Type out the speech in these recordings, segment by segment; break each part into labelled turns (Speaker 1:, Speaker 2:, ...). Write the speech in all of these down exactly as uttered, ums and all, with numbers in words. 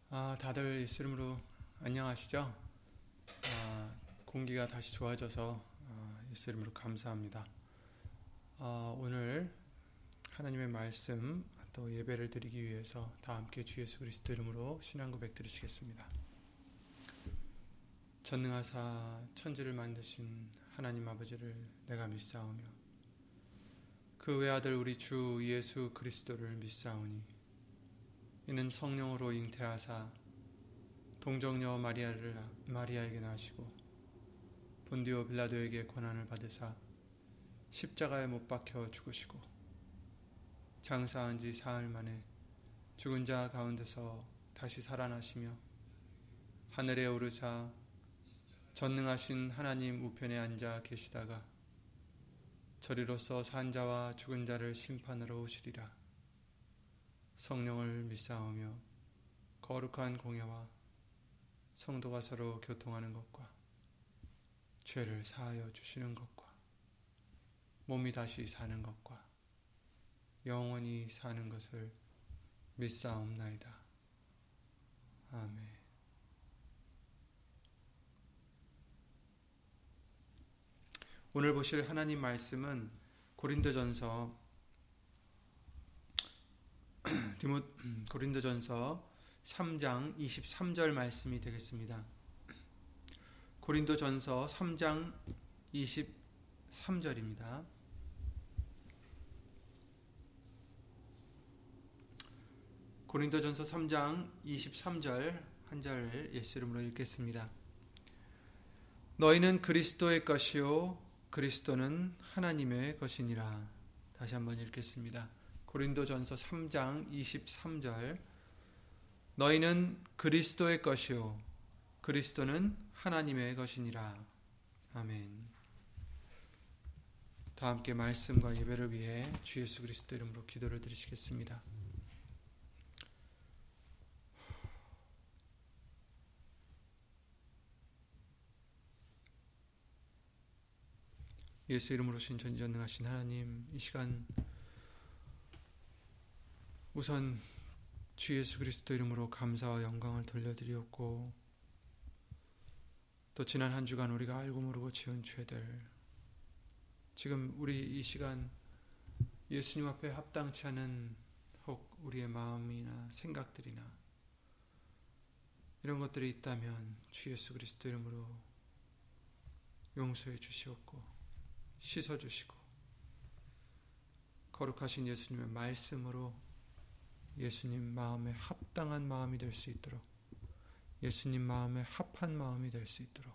Speaker 1: 아, 다들 예수 이름으로 안녕하시죠? 아, 공기가 다시 좋아져서 아, 예수 이름으로 감사합니다. 아, 오늘 하나님의 말씀 또 예배를 드리기 위해서 다 함께 주 예수 그리스도 이름으로 신앙 고백 드리시겠습니다. 전능하사 천지를 만드신 하나님 아버지를 내가 믿사오며 그 외아들 우리 주 예수 그리스도를 믿사오니 이는 성령으로 잉태하사 동정녀 마리아를 마리아에게 나시고 본디오 빌라도에게 고난을 받으사 십자가에 못 박혀 죽으시고 장사한 지 사흘 만에 죽은 자 가운데서 다시 살아나시며 하늘에 오르사 전능하신 하나님 우편에 앉아 계시다가 저리로서 산 자와 죽은 자를 심판하러 오시리라. 성령을 믿사오며 거룩한 공예와 성도가 서로 교통하는 것과 죄를 사하여 주시는 것과 몸이 다시 사는 것과 영원히 사는 것을 믿사옵나이다. 아멘. 오늘 보실 하나님 말씀은 고린도전서 디모, 고린도전서 삼 장 이십삼 절 말씀이 되겠습니다. 고린도전서 삼 장 이십삼 절입니다. 고린도전서 삼 장 이십삼 절 한 절 예수 이름으로 읽겠습니다. 너희는 그리스도의 것이요 그리스도는 하나님의 것이니라. 다시 한번 읽겠습니다. 고린도전서 삼 장 이십삼 절 너희는 그리스도의 것이요 그리스도는 하나님의 것이니라. 아멘. 다 함께 말씀과 예배를 위해 주 예수 그리스도 이름으로 기도를 드리시겠습니다. 예수 이름으로 신 전지전능하신 하나님, 이 시간 우선 주 예수 그리스도 이름으로 감사와 영광을 돌려드리었고 또 지난 한 주간 우리가 알고 모르고 지은 죄들, 지금 우리 이 시간 예수님 앞에 합당치 않은 혹 우리의 마음이나 생각들이나 이런 것들이 있다면 주 예수 그리스도 이름으로 용서해 주시옵고 씻어주시고 거룩하신 예수님의 말씀으로 예수님 마음에 합당한 마음이 될 수 있도록, 예수님 마음에 합한 마음이 될 수 있도록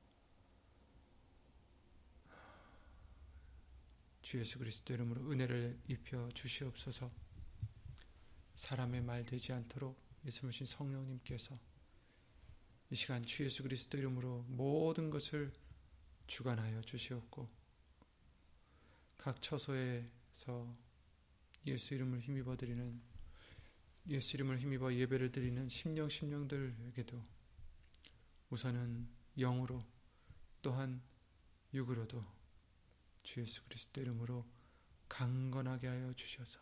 Speaker 1: 주 예수 그리스도 이름으로 은혜를 입혀 주시옵소서. 사람의 말 되지 않도록 예수님이신 성령님께서 이 시간 주 예수 그리스도 이름으로 모든 것을 주관하여 주시옵고 각 처소에서 예수 이름을 힘입어 드리는, 예수 이름을 힘입어 예배를 드리는 심령 심령들에게도 우선은 영으로 또한 육으로도 주 예수 그리스도 이름으로 강건하게 하여 주셔서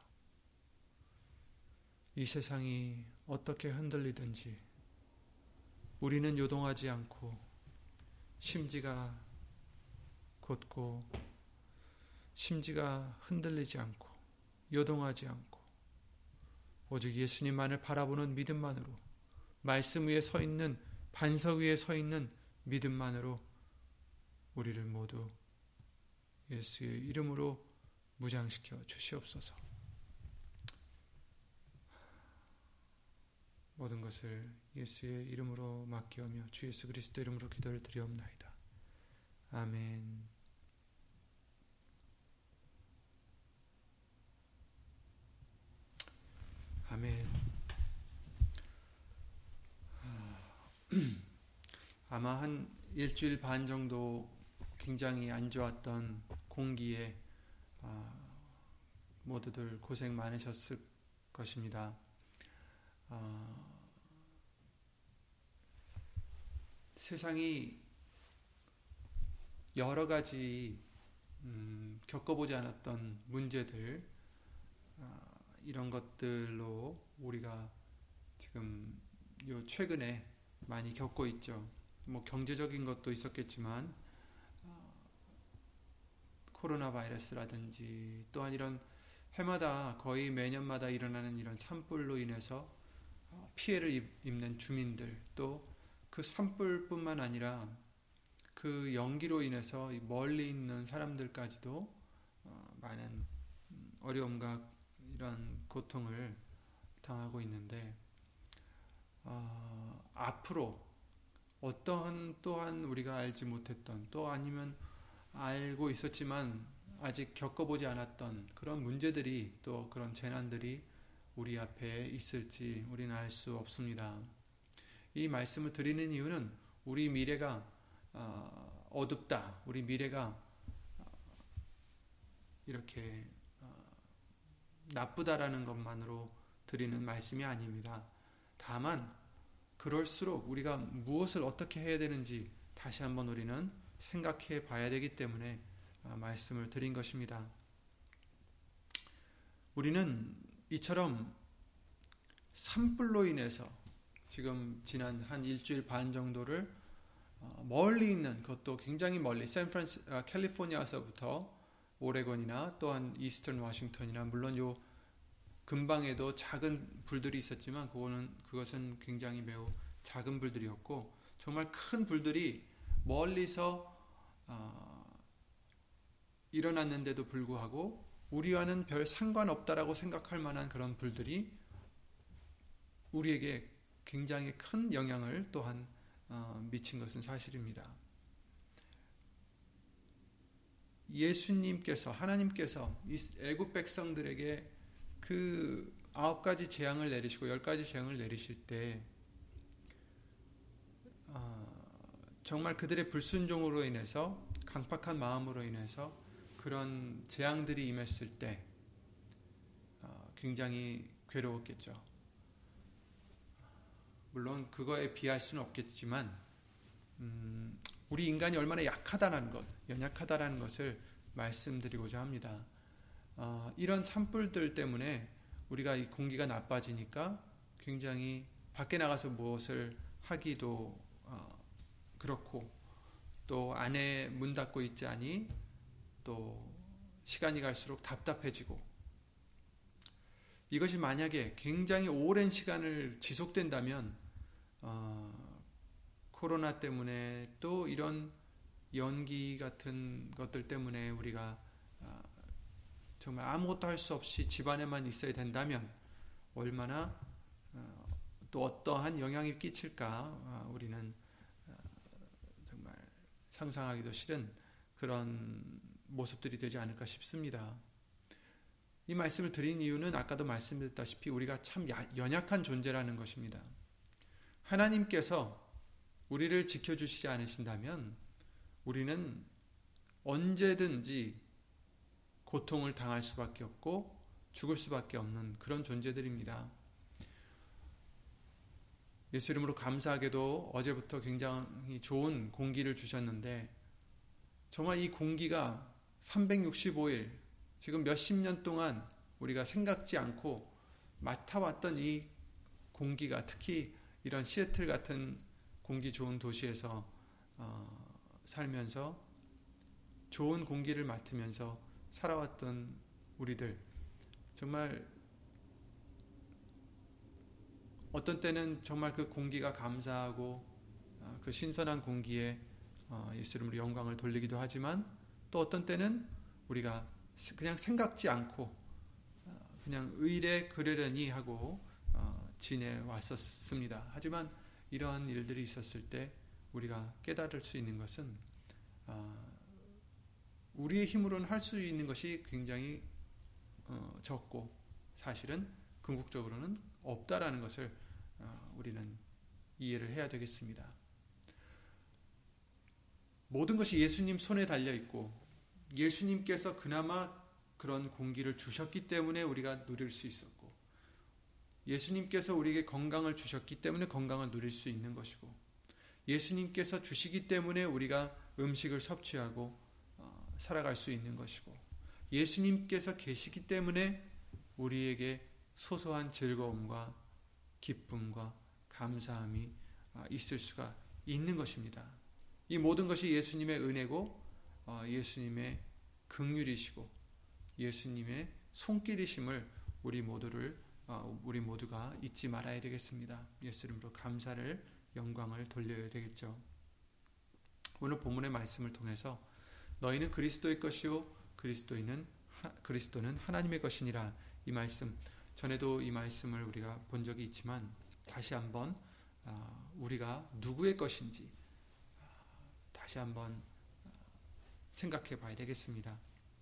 Speaker 1: 이 세상이 어떻게 흔들리든지 우리는 요동하지 않고 심지가 곧고 심지가 흔들리지 않고 요동하지 않고 오직 예수님만을 바라보는 믿음만으로, 말씀 위에 서 있는, 반석 위에 서 있는 믿음만으로 우리를 모두 예수의 이름으로 무장시켜 주시옵소서. 모든 것을 예수의 이름으로 맡기오며 주 예수 그리스도 이름으로 기도를 드리옵나이다. 아멘. 아멘. 아마 한 일주일 반 정도 굉장히 안 좋았던 공기에 모두들 고생 많으셨을 것입니다. 세상이 여러 가지 음, 겪어보지 않았던 문제들, 이런 것들로 우리가 지금 요 최근에 많이 겪고 있죠. 뭐 경제적인 것도 있었겠지만 어, 코로나 바이러스라든지 또한 이런 해마다 거의 매년마다 일어나는 이런 산불로 인해서 피해를 입는 주민들, 또 그 산불뿐만 아니라 그 연기로 인해서 멀리 있는 사람들까지도 많은 어려움과 이런 고통을 당하고 있는데, 어, 앞으로 어떠한 또한 우리가 알지 못했던, 또 아니면 알고 있었지만 아직 겪어보지 않았던 그런 문제들이, 또 그런 재난들이 우리 앞에 있을지 우리는 알 수 없습니다. 이 말씀을 드리는 이유는 우리 미래가 어둡다, 우리 미래가 이렇게 나쁘다라는 것만으로 드리는 말씀이 아닙니다. 다만 그럴수록 우리가 무엇을 어떻게 해야 되는지 다시 한번 우리는 생각해 봐야 되기 때문에 말씀을 드린 것입니다. 우리는 이처럼 산불로 인해서 지금 지난 한 일주일 반 정도를 멀리 있는, 그것도 굉장히 멀리, 샌프란시 아, 캘리포니아서부터 오레곤이나 또한 이스턴 워싱턴이나, 물론 요 근방에도 작은 불들이 있었지만 그거는 그것은 굉장히 매우 작은 불들이었고, 정말 큰 불들이 멀리서 어, 일어났는데도 불구하고 우리와는 별 상관없다라고 생각할 만한 그런 불들이 우리에게 굉장히 큰 영향을 또한 어, 미친 것은 사실입니다. 예수님께서, 하나님께서 이 애굽 백성들에게 그 아홉 가지 재앙을 내리시고 열 가지 재앙을 내리실 때 어, 정말 그들의 불순종으로 인해서, 강팍한 마음으로 인해서 그런 재앙들이 임했을 때 어, 굉장히 괴로웠겠죠. 물론 그거에 비할 수는 없겠지만 음, 우리 인간이 얼마나 약하다는 것, 연약하다는 것을 말씀드리고자 합니다. 어, 이런 산불들 때문에 우리가 이 공기가 나빠지니까 굉장히 밖에 나가서 무엇을 하기도 어, 그렇고, 또 안에 문 닫고 있자니 또 시간이 갈수록 답답해지고, 이것이 만약에 굉장히 오랜 시간을 지속된다면 어, 코로나 때문에 또 이런 연기 같은 것들 때문에 우리가 어, 정말 아무것도 할 수 없이 집안에만 있어야 된다면 얼마나 어, 또 어떠한 영향이 끼칠까 어, 우리는 어, 정말 상상하기도 싫은 그런 모습들이 되지 않을까 싶습니다. 이 말씀을 드린 이유는 아까도 말씀드렸다시피 우리가 참 연약한 존재라는 것입니다. 하나님께서 우리를 지켜주시지 않으신다면 우리는 언제든지 고통을 당할 수밖에 없고 죽을 수밖에 없는 그런 존재들입니다. 예수 이름으로 감사하게도 어제부터 굉장히 좋은 공기를 주셨는데, 정말 이 공기가 삼백육십오 일, 지금 몇십 년 동안 우리가 생각지 않고 맡아왔던 이 공기가, 특히 이런 시애틀 같은 공기 좋은 도시에서 어, 살면서 좋은 공기를 맡으면서 살아왔던 우리들, 정말 어떤 때는 정말 그 공기가 감사하고 어, 그 신선한 공기에 어, 예수 이름으로 영광을 돌리기도 하지만, 또 어떤 때는 우리가 그냥 생각지 않고 어, 그냥 의례 그러려니 하고 어, 지내왔었습니다. 하지만 이러한 일들이 있었을 때 우리가 깨달을 수 있는 것은 어, 우리의 힘으로는 할 수 있는 것이 굉장히 어, 적고 사실은 궁극적으로는 없다라는 것을 어, 우리는 이해를 해야 되겠습니다. 모든 것이 예수님 손에 달려있고 예수님께서 그나마 그런 공기를 주셨기 때문에 우리가 누릴 수 있었고, 예수님께서 우리에게 건강을 주셨기 때문에 건강을 누릴 수 있는 것이고, 예수님께서 주시기 때문에 우리가 음식을 섭취하고 어, 살아갈 수 있는 것이고, 예수님께서 계시기 때문에 우리에게 소소한 즐거움과 기쁨과 감사함이 있을 수가 있는 것입니다. 이 모든 것이 예수님의 은혜고 예수님의 긍휼이시고 예수님의 손길이심을 우리 모두를 우리 모두가 잊지 말아야 되겠습니다. 예수 이름으로 감사를 영광을 돌려야 되겠죠. 오늘 본문의 말씀을 통해서 너희는 그리스도의 것이요 그리스도인은 하, 그리스도는 하나님의 것이니라. 이 말씀 전에도 이 말씀을 우리가 본 적이 있지만 다시 한번 우리가 누구의 것인지 다시 한번 생각해 봐야 되겠습니다.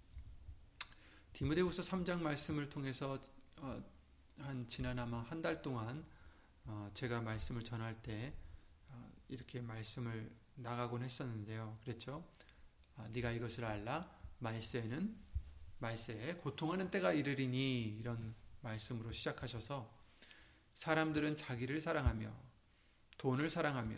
Speaker 1: 디모데후서 삼 장 말씀을 통해서 한 지난 아마 한 달 동안 제가 말씀을 전할 때 이렇게 말씀을 나가곤 했었는데요. 그랬죠. 네가 이것을 알라. 말세에는 말세에 고통하는 때가 이르리니, 이런 말씀으로 시작하셔서 사람들은 자기를 사랑하며 돈을 사랑하며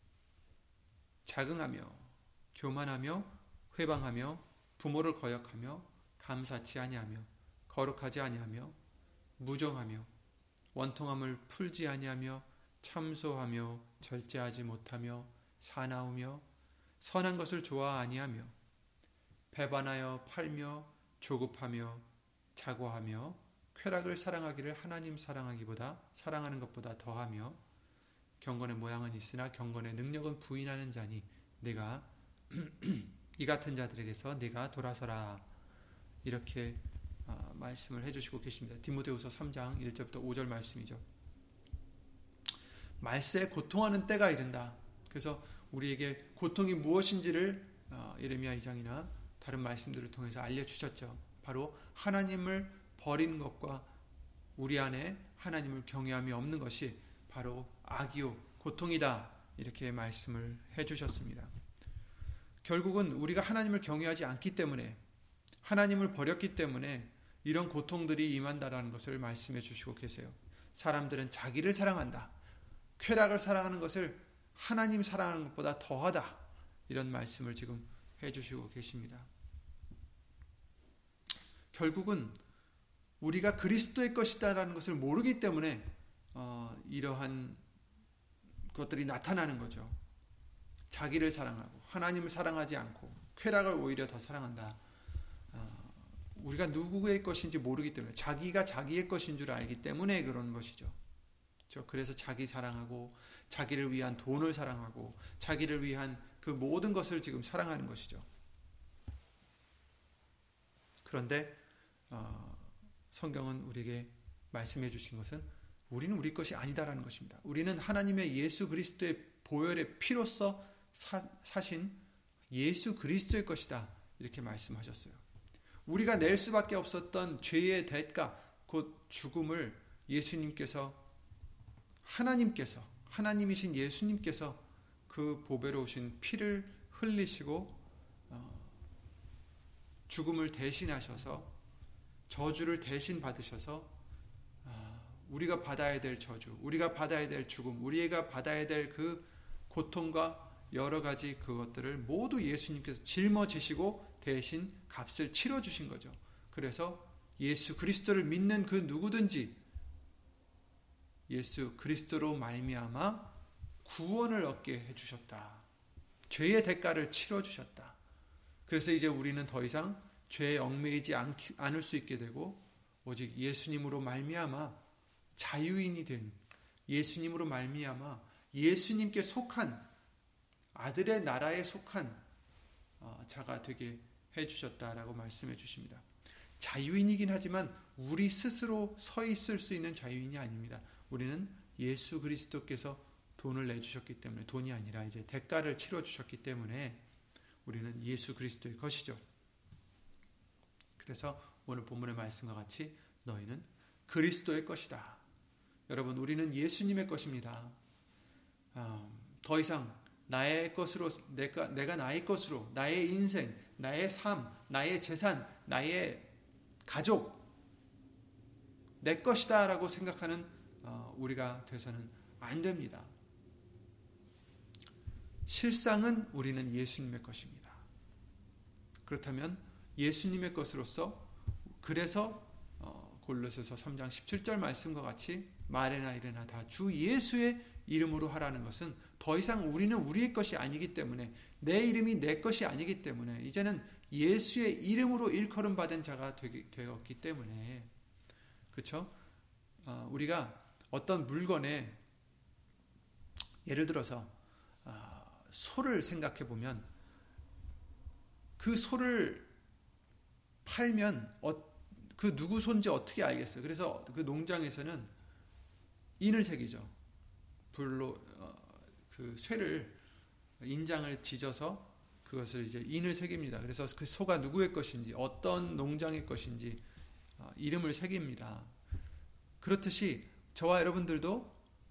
Speaker 1: 자긍하며 교만하며 회방하며 부모를 거역하며 감사치 아니하며 거룩하지 아니하며 무정하며 원통함을 풀지 아니하며 참소하며 절제하지 못하며 사나우며 선한 것을 좋아 아니하며 배반하여 팔며 조급하며 자고하며 쾌락을 사랑하기를 하나님 사랑하기보다 사랑하는 것보다 더하며 경건의 모양은 있으나 경건의 능력은 부인하는 자니 내가 이 같은 자들에게서 내가 돌아서라. 이렇게 말씀을 해주시고 계십니다. 디모데후서 삼 장 일 절부터 오 절 말씀이죠. 말세에 고통하는 때가 이른다. 그래서 우리에게 고통이 무엇인지를 예레미야 이 장이나 다른 말씀들을 통해서 알려주셨죠. 바로 하나님을 버리는 것과 우리 안에 하나님을 경외함이 없는 것이 바로 악이요 고통이다. 이렇게 말씀을 해주셨습니다. 결국은 우리가 하나님을 경외하지 않기 때문에, 하나님을 버렸기 때문에 이런 고통들이 임한다라는 것을 말씀해 주시고 계세요. 사람들은 자기를 사랑한다. 쾌락을 사랑하는 것을 하나님 사랑하는 것보다 더하다. 이런 말씀을 지금 해주시고 계십니다. 결국은 우리가 그리스도의 것이다라는 것을 모르기 때문에 어, 이러한 것들이 나타나는 거죠. 자기를 사랑하고 하나님을 사랑하지 않고 쾌락을 오히려 더 사랑한다. 어, 우리가 누구의 것인지 모르기 때문에, 자기가 자기의 것인 줄 알기 때문에 그런 것이죠. 그렇죠? 그래서 자기 사랑하고 자기를 위한 돈을 사랑하고 자기를 위한 그 모든 것을 지금 사랑하는 것이죠. 그런데 어, 성경은 우리에게 말씀해 주신 것은 우리는 우리 것이 아니다라는 것입니다. 우리는 하나님의 예수 그리스도의 보혈의 피로써 사, 사신 예수 그리스도의 것이다. 이렇게 말씀하셨어요. 우리가 낼 수밖에 없었던 죄의 대가, 곧 죽음을 예수님께서, 하나님께서, 하나님이신 예수님께서 그 보배로우신 피를 흘리시고 어, 죽음을 대신하셔서, 저주를 대신 받으셔서 어, 우리가 받아야 될 저주, 우리가 받아야 될 죽음, 우리가 받아야 될 그 고통과 여러 가지 그것들을 모두 예수님께서 짊어지시고 대신 값을 치러주신 거죠. 그래서 예수 그리스도를 믿는 그 누구든지 예수 그리스도로 말미암아 구원을 얻게 해주셨다. 죄의 대가를 치러주셨다. 그래서 이제 우리는 더 이상 죄에 얽매이지 않을 수 있게 되고 오직 예수님으로 말미암아 자유인이 된, 예수님으로 말미암아 예수님께 속한, 아들의 나라에 속한 자가 되게 해주셨다라고 말씀해 주십니다. 자유인이긴 하지만 우리 스스로 서 있을 수 있는 자유인이 아닙니다. 우리는 예수 그리스도께서 돈을 내주셨기 때문에, 돈이 아니라 이제 대가를 치러주셨기 때문에 우리는 예수 그리스도의 것이죠. 그래서 오늘 본문의 말씀과 같이 너희는 그리스도의 것이다. 여러분, 우리는 예수님의 것입니다. 어, 더 이상 나의 것으로, 내가, 내가 나의 것으로, 나의 인생, 나의 삶, 나의 재산, 나의 가족, 내 것이다 라고 생각하는 어, 우리가 돼서는 안 됩니다. 실상은 우리는 예수님의 것입니다. 그렇다면 예수님의 것으로서, 그래서 어, 골로새서 삼 장 십칠 절 말씀과 같이 말이나 이래나 다 주 예수의 이름으로 하라는 것은 더 이상 우리는 우리의 것이 아니기 때문에, 내 이름이 내 것이 아니기 때문에 이제는 예수의 이름으로 일컬음 받은 자가 되었기 때문에, 그렇죠? 어, 우리가 어떤 물건에, 예를 들어서 어, 소를 생각해 보면, 그 소를 팔면 어, 그 누구 손지 어떻게 알겠어요? 그래서 그 농장에서는 인을 새기죠. 불로 어, 그 쇠를, 인장을 지져서 그것을 이제 인을 새깁니다. 그래서 그 소가 누구의 것인지, 어떤 농장의 것인지 어, 이름을 새깁니다. 그렇듯이 저와 여러분들도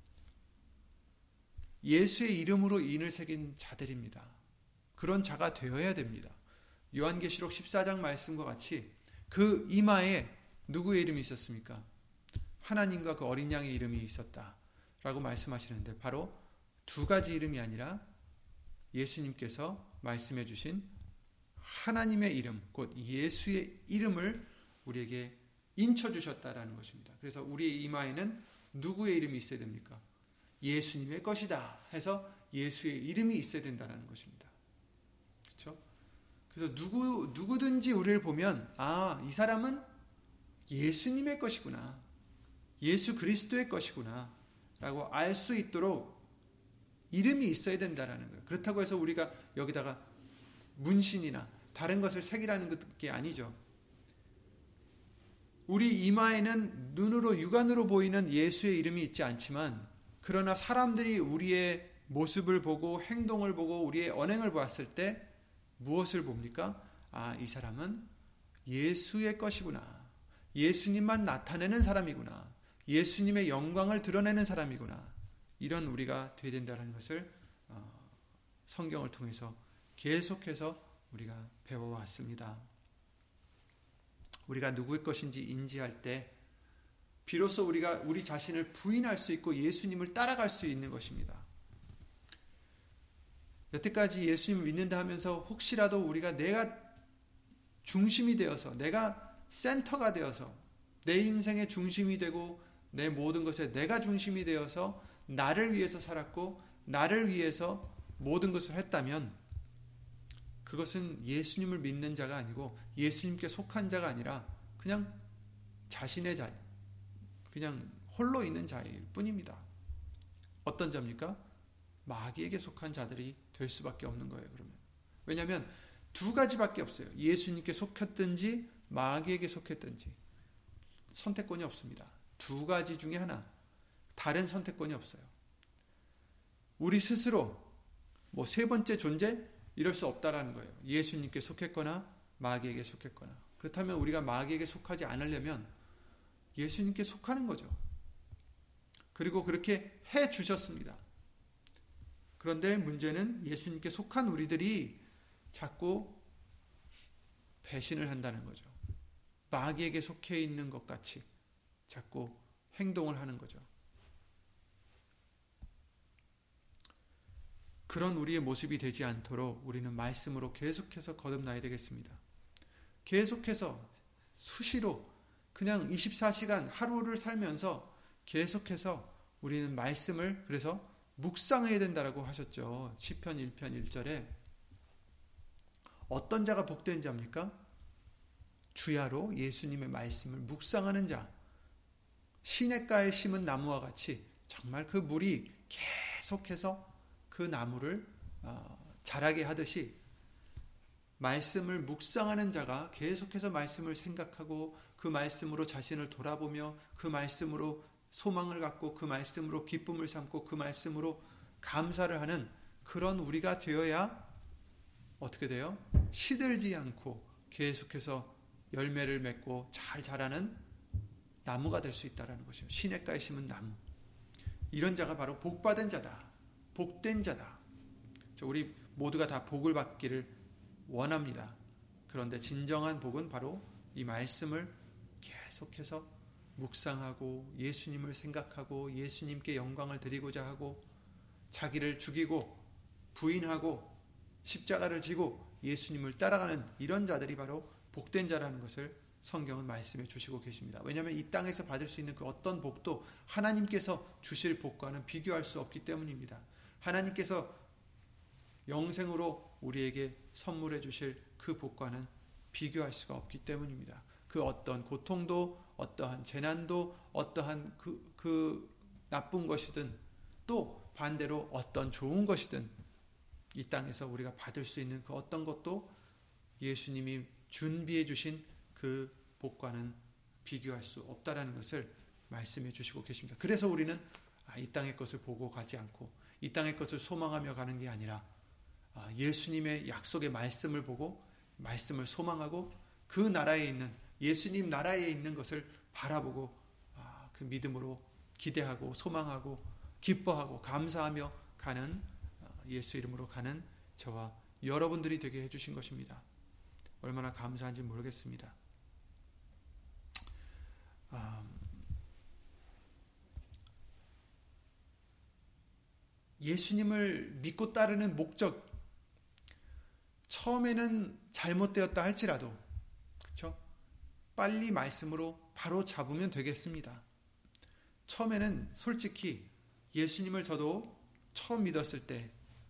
Speaker 1: 예수의 이름으로 인을 새긴 자들입니다. 그런 자가 되어야 됩니다. 요한계시록 십사 장 말씀과 같이 그 이마에 누구의 이름이 있었습니까? 하나님과 그 어린 양의 이름이 있었다라고 말씀하시는데, 바로 두 가지 이름이 아니라 예수님께서 말씀해 주신 하나님의 이름, 곧 예수의 이름을 우리에게 인쳐 주셨다라는 것입니다. 그래서 우리의 이마에는 누구의 이름이 있어야 됩니까? 예수님의 것이다 해서 예수의 이름이 있어야 된다는 것입니다. 그렇죠? 그래서 누구, 누구든지 우리를 보면, 아, 이 사람은 예수님의 것이구나, 예수 그리스도의 것이구나 라고 알 수 있도록 이름이 있어야 된다는 거예요. 그렇다고 해서 우리가 여기다가 문신이나 다른 것을 새기라는 게 아니죠. 우리 이마에는 눈으로, 육안으로 보이는 예수의 이름이 있지 않지만, 그러나 사람들이 우리의 모습을 보고 행동을 보고 우리의 언행을 보았을 때 무엇을 봅니까? 아, 이 사람은 예수의 것이구나, 예수님만 나타내는 사람이구나, 예수님의 영광을 드러내는 사람이구나, 이런 우리가 되어야 된다는 것을 성경을 통해서 계속해서 우리가 배워왔습니다. 우리가 누구의 것인지 인지할 때 비로소 우리가 우리 자신을 부인할 수 있고 예수님을 따라갈 수 있는 것입니다. 여태까지 예수님을 믿는다 하면서 혹시라도 우리가 내가 중심이 되어서, 내가 센터가 되어서, 내 인생의 중심이 되고 내 모든 것에 내가 중심이 되어서 나를 위해서 살았고 나를 위해서 모든 것을 했다면, 그것은 예수님을 믿는 자가 아니고 예수님께 속한 자가 아니라 그냥 자신의 자, 그냥 홀로 있는 자일 뿐입니다. 어떤 자입니까? 마귀에게 속한 자들이 될 수밖에 없는 거예요. 그러면 왜냐하면 두 가지밖에 없어요. 예수님께 속했든지 마귀에게 속했든지 선택권이 없습니다. 두 가지 중에 하나, 다른 선택권이 없어요. 우리 스스로 뭐 세 번째 존재 이럴 수 없다라는 거예요. 예수님께 속했거나 마귀에게 속했거나. 그렇다면 우리가 마귀에게 속하지 않으려면 예수님께 속하는 거죠. 그리고 그렇게 해 주셨습니다. 그런데 문제는 예수님께 속한 우리들이 자꾸 배신을 한다는 거죠. 마귀에게 속해 있는 것 같이 자꾸 행동을 하는 거죠. 그런 우리의 모습이 되지 않도록 우리는 말씀으로 계속해서 거듭나야 되겠습니다. 계속해서 수시로 그냥 이십사 시간 하루를 살면서 계속해서 우리는 말씀을 그래서 묵상해야 된다라고 하셨죠. 시편 일 편 일 절에 어떤 자가 복된 자입니까? 주야로 예수님의 말씀을 묵상하는 자, 시냇가에 심은 나무와 같이 정말 그 물이 계속해서 그 나무를 자라게 하듯이 말씀을 묵상하는 자가 계속해서 말씀을 생각하고 그 말씀으로 자신을 돌아보며 그 말씀으로 소망을 갖고 그 말씀으로 기쁨을 삼고 그 말씀으로 감사를 하는 그런 우리가 되어야 어떻게 돼요? 시들지 않고 계속해서 열매를 맺고 잘 자라는 나무가 될 수 있다는 것이죠. 시냇가에 심은 나무. 이런 자가 바로 복받은 자다. 복된 자다. 우리 모두가 다 복을 받기를 원합니다. 그런데 진정한 복은 바로 이 말씀을 계속해서 묵상하고 예수님을 생각하고 예수님께 영광을 드리고자 하고 자기를 죽이고 부인하고 십자가를 지고 예수님을 따라가는 이런 자들이 바로 복된 자라는 것을 성경은 말씀해 주시고 계십니다. 왜냐하면 이 땅에서 받을 수 있는 그 어떤 복도 하나님께서 주실 복과는 비교할 수 없기 때문입니다. 하나님께서 영생으로 우리에게 선물해 주실 그 복과는 비교할 수가 없기 때문입니다. 그 어떤 고통도, 어떠한 재난도, 어떠한 그, 그 나쁜 것이든, 또 반대로 어떤 좋은 것이든 이 땅에서 우리가 받을 수 있는 그 어떤 것도 예수님이 준비해 주신 그 복과는 비교할 수 없다라는 것을 말씀해 주시고 계십니다. 그래서 우리는 이 땅의 것을 보고 가지 않고 이 땅의 것을 소망하며 가는 게 아니라 예수님의 약속의 말씀을 보고 말씀을 소망하고 그 나라에 있는, 예수님 나라에 있는 것을 바라보고 그 믿음으로 기대하고 소망하고 기뻐하고 감사하며 가는, 예수 이름으로 가는 저와 여러분들이 되게 해주신 것입니다. 얼마나 감사한지 모르겠습니다. 예수님을 믿고 따르는 목적, 처음에는 잘못되었다 할지라도, 그렇죠? 빨리 말씀으로 바로 잡으면 되겠습니다. 처음에는 솔직히 예수님을 저도 처음 믿었을 때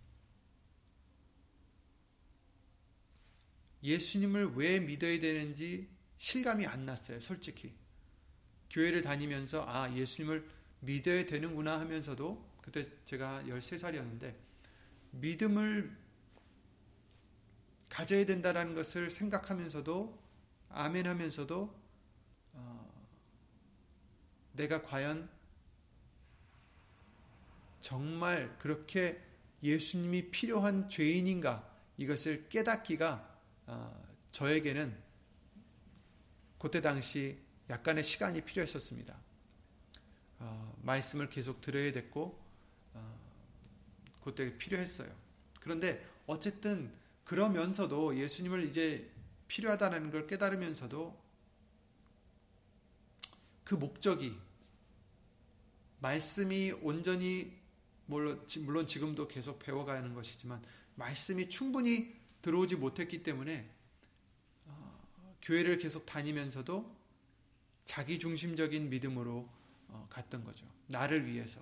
Speaker 1: 예수님을 왜 믿어야 되는지 실감이 안 났어요. 솔직히 교회를 다니면서 아 예수님을 믿어야 되는구나 하면서도, 그때 제가 열세 살이었는데 믿음을 가져야 된다는 것을 생각하면서도 아멘 하면서도 어, 내가 과연 정말 그렇게 예수님이 필요한 죄인인가, 이것을 깨닫기가 어, 저에게는 그때 당시 약간의 시간이 필요했었습니다. 어, 말씀을 계속 들어야 됐고 어, 그때 필요했어요. 그런데 어쨌든 그러면서도 예수님을 이제 필요하다는 걸 깨달으면서도 그 목적이, 말씀이 온전히, 물론 지금도 계속 배워가는 것이지만 말씀이 충분히 들어오지 못했기 때문에 어, 교회를 계속 다니면서도 자기중심적인 믿음으로 어, 갔던 거죠. 나를 위해서.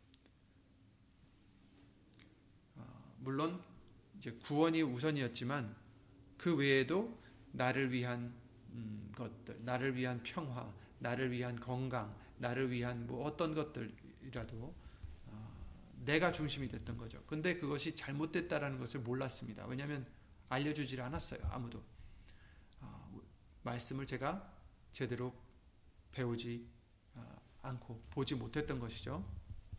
Speaker 1: 어, 물론 이제 구원이 우선이었지만 그 외에도 나를 위한 음, 것들, 나를 위한 평화, 나를 위한 건강, 나를 위한 뭐 어떤 것들이라도 어, 내가 중심이 됐던 거죠. 근데 그것이 잘못됐다라는 것을 몰랐습니다. 왜냐하면 알려주질 않았어요. 아무도. 어, 말씀을 제가 제대로 배우지 어, 않고 보지 못했던 것이죠.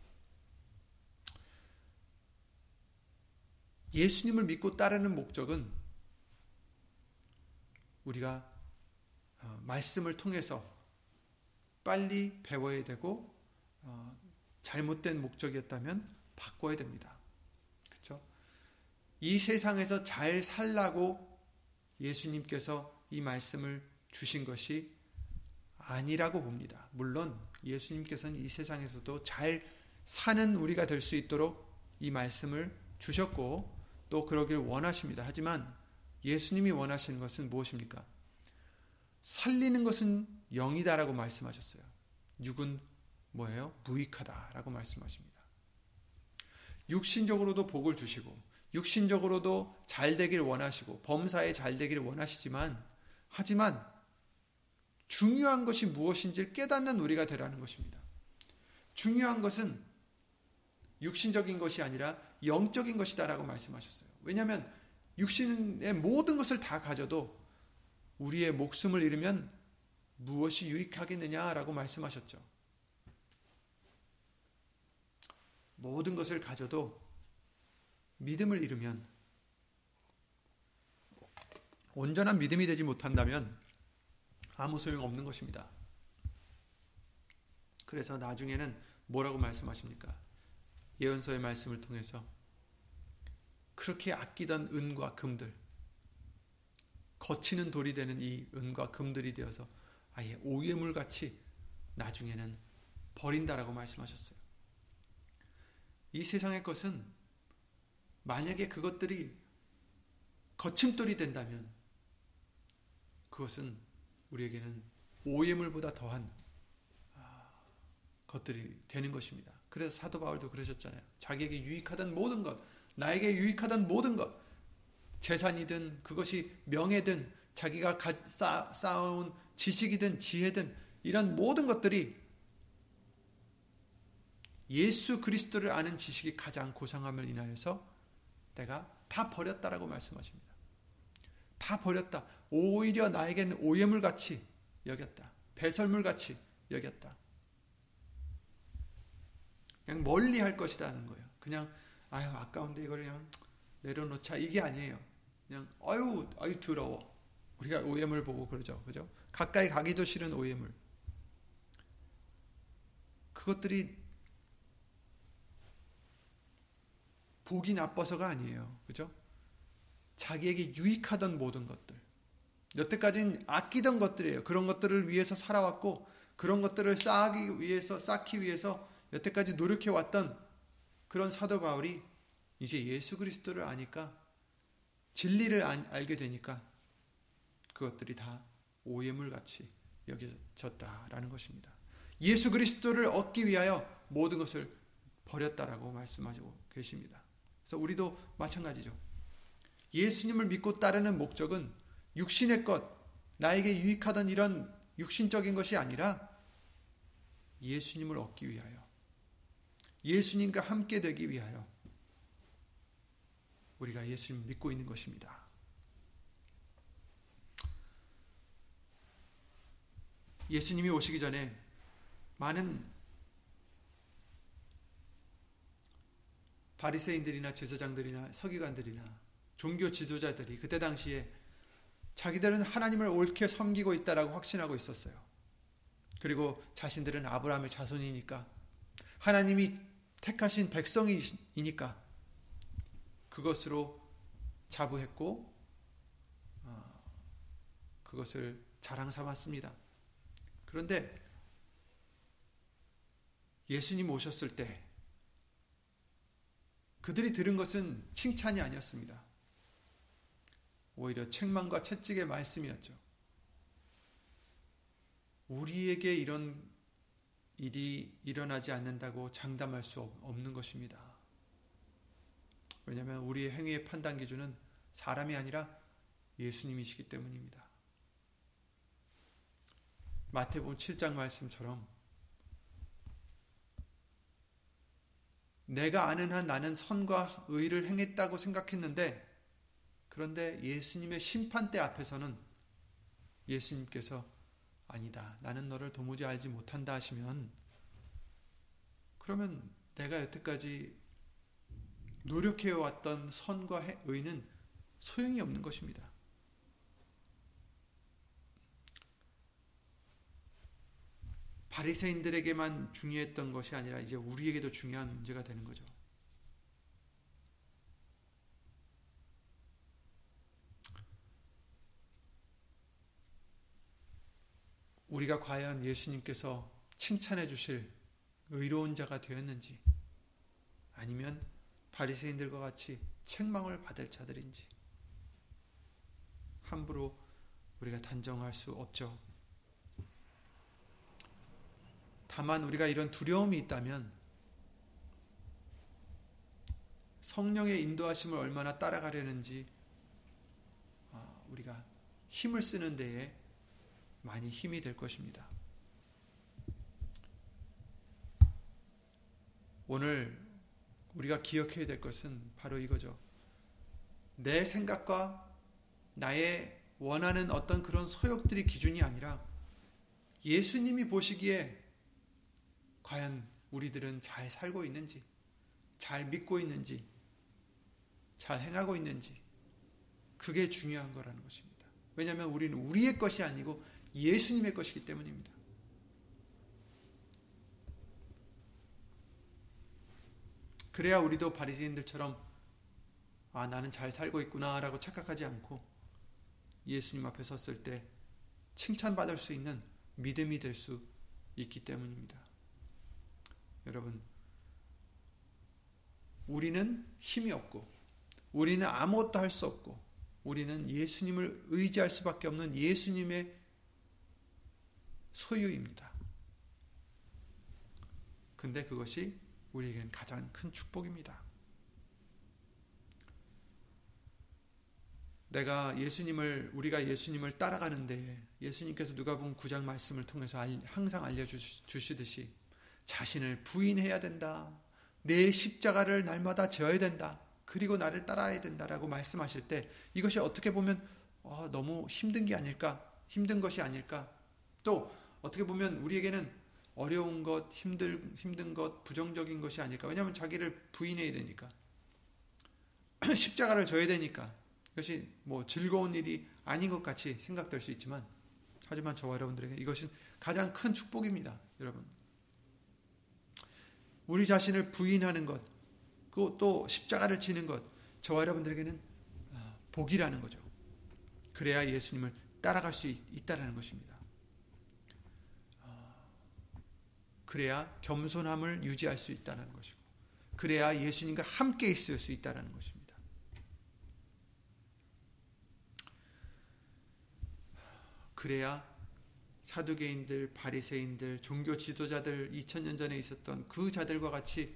Speaker 1: 예수님을 믿고 따르는 목적은 우리가 어, 말씀을 통해서 빨리 배워야 되고 어, 잘못된 목적이었다면 바꿔야 됩니다. 그렇죠? 이 세상에서 잘 살라고 예수님께서 이 말씀을 주신 것이 아니라고 봅니다. 물론 예수님께서는 이 세상에서도 잘 사는 우리가 될 수 있도록 이 말씀을 주셨고 또 그러길 원하십니다. 하지만 예수님이 원하시는 것은 무엇입니까? 살리는 것은 영이다라고 말씀하셨어요. 육은 뭐예요? 무익하다라고 말씀하십니다. 육신적으로도 복을 주시고 육신적으로도 잘 되기를 원하시고 범사에 잘 되기를 원하시지만, 하지만 중요한 것이 무엇인지를 깨닫는 우리가 되라는 것입니다. 중요한 것은 육신적인 것이 아니라 영적인 것이다라고 말씀하셨어요. 왜냐하면 육신의 모든 것을 다 가져도 우리의 목숨을 잃으면 무엇이 유익하겠느냐라고 말씀하셨죠. 모든 것을 가져도 믿음을 잃으면, 온전한 믿음이 되지 못한다면 아무 소용없는 것입니다. 그래서 나중에는 뭐라고 말씀하십니까? 예언서의 말씀을 통해서 그렇게 아끼던 은과 금들, 거치는 돌이 되는 이 은과 금들이 되어서 아예 오예물같이 나중에는 버린다라고 말씀하셨어요. 이 세상의 것은 만약에 그것들이 거침돌이 된다면 그것은 우리에게는 오해물보다 더한 것들이 되는 것입니다. 그래서 사도 바울도 그러셨잖아요. 자기에게 유익하던 모든 것, 나에게 유익하던 모든 것, 재산이든 그것이 명예든 자기가 쌓, 쌓아온 지식이든 지혜든 이런 모든 것들이 예수 그리스도를 아는 지식이 가장 고상함을 인하여서 내가 다 버렸다라고 말씀하십니다. 다 버렸다. 오히려 나에게는 오해물같이 여겼다. 배설물같이 여겼다. 그냥 멀리 할 것이다는 거예요. 그냥 아유 아까운데 이걸 그냥 내려놓자 이게 아니에요. 그냥 아유 아유 더러워. 우리가 오해물 보고 그러죠, 그죠? 가까이 가기도 싫은 오해물. 그것들이 보기 나빠서가 아니에요, 그죠? 자기에게 유익하던 모든 것들, 여태까지는 아끼던 것들이에요. 그런 것들을 위해서 살아왔고, 그런 것들을 쌓기 위해서 쌓기 위해서 여태까지 노력해 왔던 그런 사도 바울이 이제 예수 그리스도를 아니까, 진리를 알게 되니까 그것들이 다 오해물같이 여겨졌다라는 것입니다. 예수 그리스도를 얻기 위하여 모든 것을 버렸다라고 말씀하시고 계십니다. 그래서 우리도 마찬가지죠. 예수님을 믿고 따르는 목적은 육신의 것, 나에게 유익하던 이런 육신적인 것이 아니라 예수님을 얻기 위하여, 예수님과 함께 되기 위하여 우리가 예수님을 믿고 있는 것입니다. 예수님이 오시기 전에 많은 바리새인들이나 제사장들이나 서기관들이나 종교 지도자들이 그때 당시에 자기들은 하나님을 옳게 섬기고 있다라고 확신하고 있었어요. 그리고 자신들은 아브라함의 자손이니까, 하나님이 택하신 백성이니까 그것으로 자부했고 그것을 자랑 삼았습니다. 그런데 예수님 오셨을 때 그들이 들은 것은 칭찬이 아니었습니다. 오히려 책망과 채찍의 말씀이었죠. 우리에게 이런 일이 일어나지 않는다고 장담할 수 없는 것입니다. 왜냐하면 우리의 행위의 판단 기준은 사람이 아니라 예수님이시기 때문입니다. 마태복음 칠 장 말씀처럼 내가 아는 한 나는 선과 의를 행했다고 생각했는데, 그런데 예수님의 심판대 앞에서는 예수님께서 아니다, 나는 너를 도무지 알지 못한다 하시면, 그러면 내가 여태까지 노력해왔던 선과 의는 소용이 없는 것입니다. 바리새인들에게만 중요했던 것이 아니라 이제 우리에게도 중요한 문제가 되는 거죠. 우리가 과연 예수님께서 칭찬해 주실 의로운 자가 되었는지, 아니면 바리새인들과 같이 책망을 받을 자들인지 함부로 우리가 단정할 수 없죠. 다만 우리가 이런 두려움이 있다면 성령의 인도하심을 얼마나 따라가려는지 우리가 힘을 쓰는 데에 많이 힘이 될 것입니다. 오늘 우리가 기억해야 될 것은 바로 이거죠. 내 생각과 나의 원하는 어떤 그런 소욕들이 기준이 아니라 예수님이 보시기에 과연 우리들은 잘 살고 있는지, 잘 믿고 있는지, 잘 행하고 있는지, 그게 중요한 거라는 것입니다. 왜냐하면 우리는 우리의 것이 아니고 예수님의 것이기 때문입니다. 그래야 우리도 바리새인들처럼 아, 나는 잘 살고 있구나 라고 착각하지 않고 예수님 앞에 섰을 때 칭찬받을 수 있는 믿음이 될 수 있기 때문입니다. 여러분, 우리는 힘이 없고 우리는 아무것도 할 수 없고 우리는 예수님을 의지할 수밖에 없는 예수님의 소유입니다. 근데 그것이 우리에겐 가장 큰 축복입니다. 내가 예수님을 우리가 예수님을 따라가는데 예수님께서 누가복음 구 장 말씀을 통해서 항상 알려주시듯이 자신을 부인해야 된다. 내 십자가를 날마다 져야 된다. 그리고 나를 따라야 된다라고 말씀하실 때 이것이 어떻게 보면 어, 너무 힘든 게 아닐까? 힘든 것이 아닐까? 또 어떻게 보면 우리에게는 어려운 것, 힘들, 힘든 것, 부정적인 것이 아닐까? 왜냐하면 자기를 부인해야 되니까. 십자가를 져야 되니까. 이것이 뭐 즐거운 일이 아닌 것 같이 생각될 수 있지만 하지만 저와 여러분들에게 이것은 가장 큰 축복입니다. 여러분. 우리 자신을 부인하는 것, 또 십자가를 지는 것, 저와 여러분들에게는 복이라는 거죠. 그래야 예수님을 따라갈 수 있다는 것입니다. 그래야 겸손함을 유지할 수 있다는 것이고, 그래야 예수님과 함께 있을 수 있다는 것입니다. 그래야 사두개인들, 바리새인들, 종교 지도자들 이천 년 전에 있었던 그 자들과 같이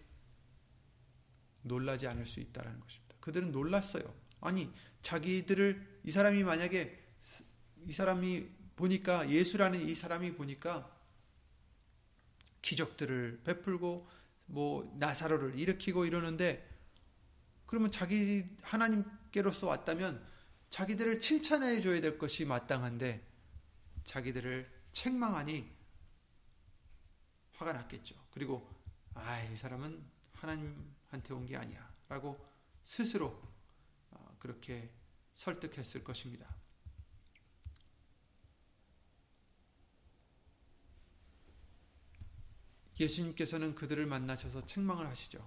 Speaker 1: 놀라지 않을 수 있다는 것입니다. 그들은 놀랐어요. 아니, 자기들을 이 사람이 만약에 이 사람이 보니까 예수라는 이 사람이 보니까 기적들을 베풀고 뭐 나사로를 일으키고 이러는데 그러면 자기 하나님께로서 왔다면 자기들을 칭찬해 줘야 될 것이 마땅한데 자기들을 책망하니 화가 났겠죠. 그리고 아, 이 사람은 하나님한테 온 게 아니야 라고 스스로 그렇게 설득했을 것입니다. 예수님께서는 그들을 만나셔서 책망을 하시죠.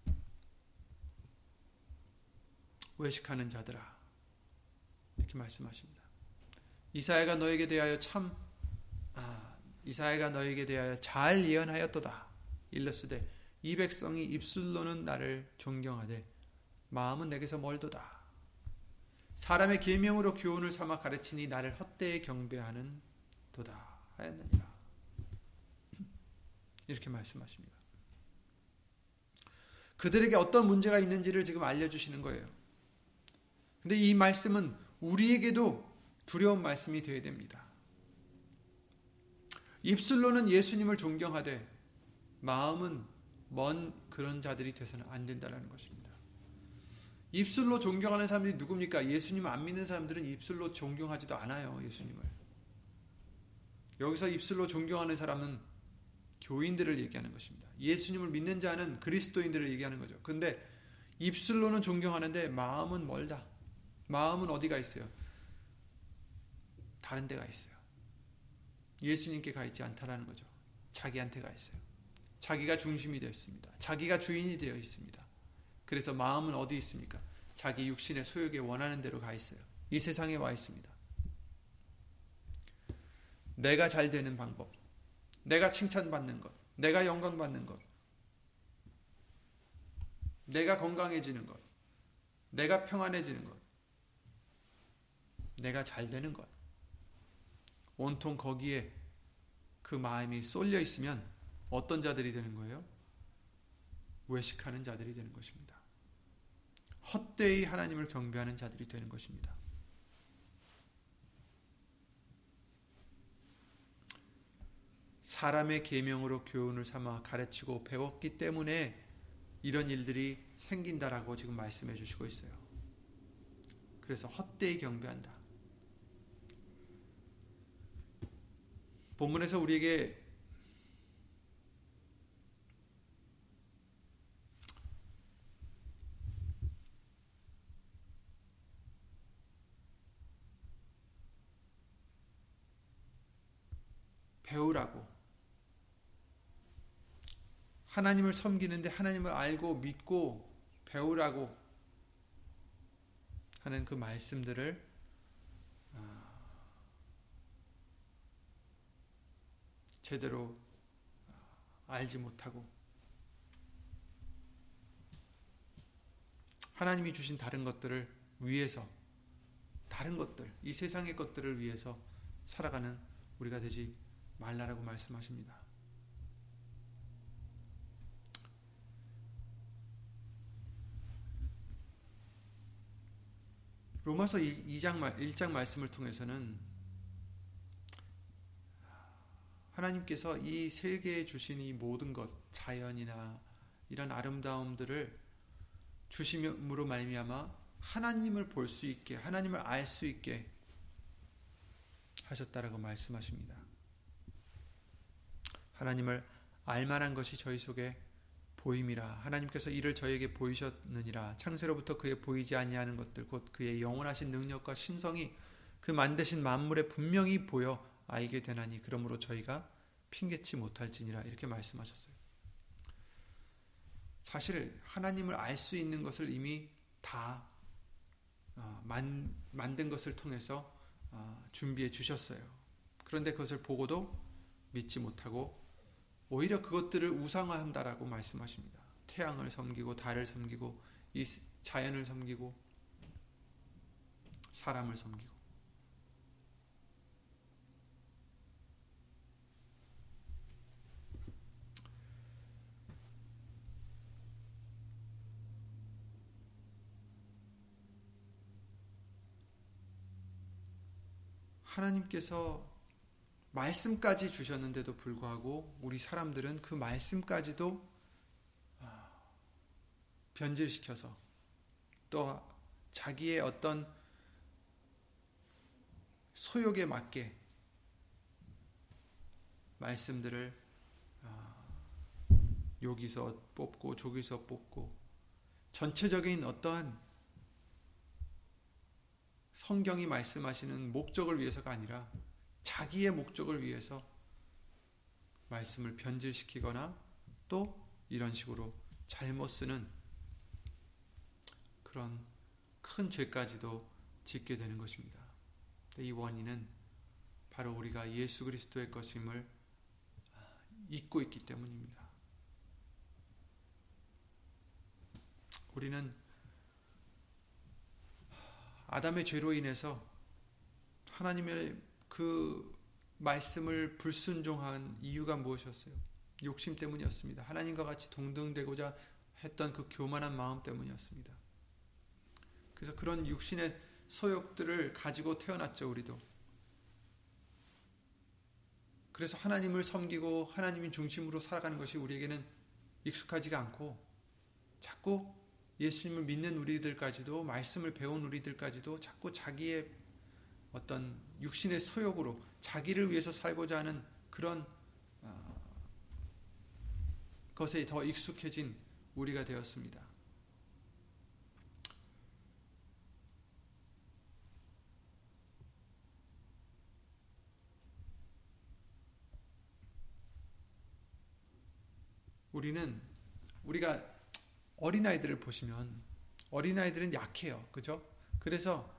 Speaker 1: 외식하는 자들아, 이렇게 말씀하십니다. 이사야가 너에게 대하여 참 아, 이사야가 너에게 대하여 잘 예언하였도다. 일러스되 이 백성이 입술로는 나를 존경하되 마음은 내게서 멀도다. 사람의 계명으로 교훈을 삼아 가르치니 나를 헛되이 경배하는 도다 하였느니라. 이렇게 말씀하십니다. 그들에게 어떤 문제가 있는지를 지금 알려주시는 거예요. 근데 이 말씀은 우리에게도 두려운 말씀이 되어야 됩니다. 입술로는 예수님을 존경하되 마음은 먼 그런 자들이 돼서는 안 된다는 것입니다. 입술로 존경하는 사람들이 누굽니까? 예수님을 안 믿는 사람들은 입술로 존경하지도 않아요. 예수님을. 여기서 입술로 존경하는 사람은 교인들을 얘기하는 것입니다. 예수님을 믿는 자는 그리스도인들을 얘기하는 거죠. 그런데 입술로는 존경하는데 마음은 멀다. 마음은 어디가 있어요? 다른 데가 있어요. 예수님께 가 있지 않다라는 거죠. 자기한테 가 있어요. 자기가 중심이 되어 있습니다. 자기가 주인이 되어 있습니다. 그래서 마음은 어디 있습니까? 자기 육신의 소욕에 원하는 대로 가 있어요. 이 세상에 와 있습니다. 내가 잘 되는 방법, 내가 칭찬받는 것, 내가 영광받는 것, 내가 건강해지는 것, 내가 평안해지는 것, 내가 잘 되는 것, 온통 거기에 그 마음이 쏠려 있으면 어떤 자들이 되는 거예요? 외식하는 자들이 되는 것입니다. 헛되이 하나님을 경배하는 자들이 되는 것입니다. 사람의 계명으로 교훈을 삼아 가르치고 배웠기 때문에 이런 일들이 생긴다라고 지금 말씀해 주시고 있어요. 그래서 헛되이 경배한다. 본문에서 우리에게 배우라고, 하나님을 섬기는데 하나님을 알고 믿고 배우라고 하는 그 말씀들을 제대로 알지 못하고 하나님이 주신 다른 것들을 위해서, 다른 것들, 이 세상의 것들을 위해서 살아가는 우리가 되지 말라라고 말씀하십니다. 로마서 이 장 일 장 말씀을 통해서는 하나님께서 이 세계에 주신 이 모든 것, 자연이나 이런 아름다움들을 주심으로 말미암아 하나님을 볼 수 있게, 하나님을 알 수 있게 하셨다라고 말씀하십니다. 하나님을 알만한 것이 저희 속에 보임이라. 하나님께서 이를 저에게 보이셨느니라. 창세로부터 그의 보이지 아니하는 것들 곧 그의 영원하신 능력과 신성이 그 만드신 만물에 분명히 보여 알게 되나니 그러므로 저희가 핑계치 못할지니라. 이렇게 말씀하셨어요. 사실 하나님을 알 수 있는 것을 이미 다 만, 만든 것을 통해서 준비해 주셨어요. 그런데 그것을 보고도 믿지 못하고 오히려 그것들을 우상화한다라고 말씀하십니다. 태양을 섬기고 달을 섬기고 이 자연을 섬기고 사람을 섬기고. 하나님께서 말씀까지 주셨는데도 불구하고 우리 사람들은 그 말씀까지도 변질시켜서 또 자기의 어떤 소욕에 맞게 말씀들을 여기서 뽑고 저기서 뽑고 전체적인 어떠한 성경이 말씀하시는 목적을 위해서가 아니라 자기의 목적을 위해서 말씀을 변질시키거나 또 이런 식으로 잘못 쓰는 그런 큰 죄까지도 짓게 되는 것입니다. 이 원인은 바로 우리가 예수 그리스도의 것임을 잊고 있기 때문입니다. 우리는 아담의 죄로 인해서 하나님의 그 말씀을 불순종한 이유가 무엇이었어요? 욕심 때문이었습니다. 하나님과 같이 동등되고자 했던 그 교만한 마음 때문이었습니다. 그래서 그런 육신의 소욕들을 가지고 태어났죠, 우리도. 그래서 하나님을 섬기고 하나님인 중심으로 살아가는 것이 우리에게는 익숙하지가 않고 자꾸 예수님을 믿는 우리들까지도, 말씀을 배운 우리들까지도 자꾸 자기의 어떤 육신의 소욕으로 자기를 위해서 살고자 하는 그런 어, 것에 더 익숙해진 우리가 되었습니다. 우리는 우리가 어린아이들을 보시면 어린아이들은 약해요. 그죠? 그래서